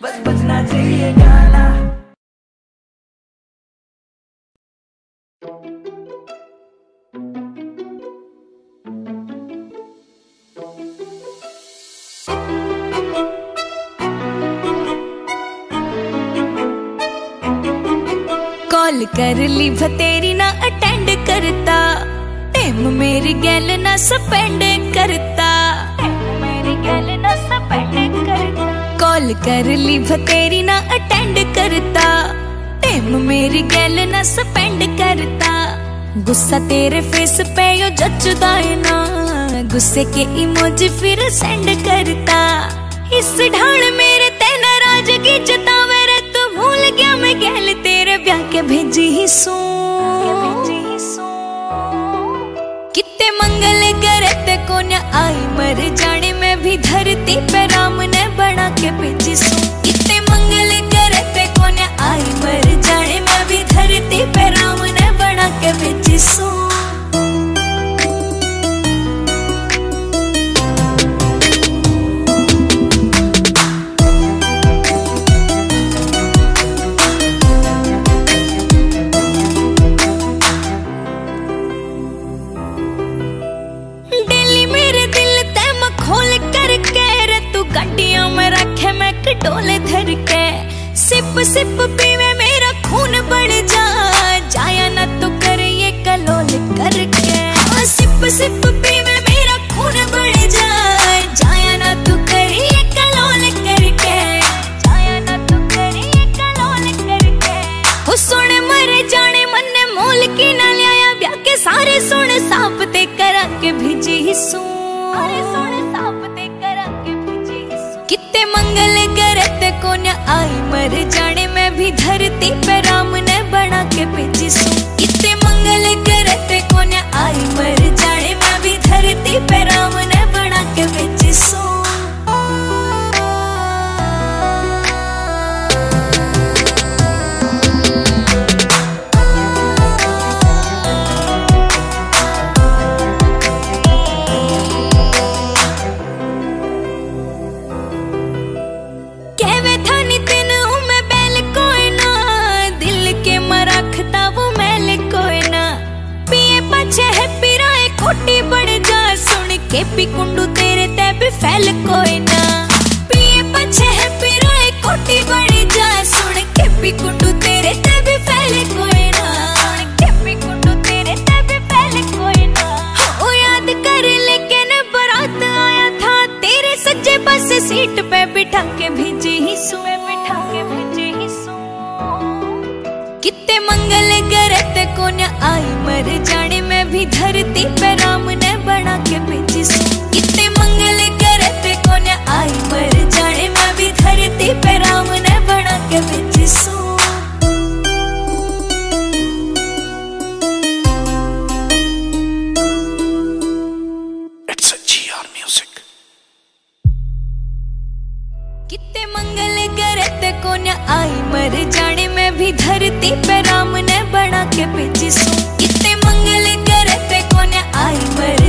बजना चाहिए गाना। कॉल कर ली भतेरी ना अटेंड करता, टाइम मेरी गैल ना स्पेंड करता, मेरी गैल ना स्पेंड करता। कॉल कर ली भतेरी ना अटेंड करता, टाइम मेरी गैल ना स्पेंड करता। गुस्सा तेरे फेस पे यो जचदा है ना, गुस्से के इमोजी फिर सेंड करता। इस ढाल मेरे ते नाराजगी जतावे रे, तू भूल गया मैं गैल तेरे ब्याह के भेजी ही सू। कितने मंगल करे ते को न आई मर जाने में भी धरती पे राम ने बना के भेजी सू। कितने मंगल करे ते को न आई मर जाने में भी धरती पे राम ने बना के भेजी सू। डोले धर के सिप सिप पीवे मेरा खून बढ़ जा, जाया ना तो कर ये कलोल करके। सिप सिप पीवे मेरा खून बढ़ जा, जाया ना तो कर ये कलोल करके, जाया ना तो कर ये कलोल करके। हो सुन मर जाने मन ने मोल की ना लिया, ब्याह के सारे सुन साफ ते करा के भेजी ही सू। कितने मंगल करते को न आई मर जाने में भी धरती पे राम ने बना के भेजी सू। कितने मंगल करते को न आई मर जाने में भी धरती पे राम ने बना के भेजी सू। केपी कुंडू तेरे ते भी फैल कोई ना, पिए पछे है पिराए कोटी बड़ी जा। सुन केपी कुंडू तेरे ते भी फैल कोई ना, केपी कुंडू तेरे ते भी फैल कोई ना। हो याद कर लेकिन बारात आया था तेरे सज्जे पासे सीट पे बिठा के भेजी ही सू, बिठा के भेजी ही सू। कितने मंगल करते को न आई मर जाने में भी धरती पे राम ने बना के भेजी सू। कितने मंगल करते को न आई मर जाने में भी धरती पे राम ने बना के भेजी सू। It's a GR music. कितने मंगल करते को न आई मर जाने में भी धरती पे राम ने बना के भेजी सू। कितने मंगल करते को न आई मर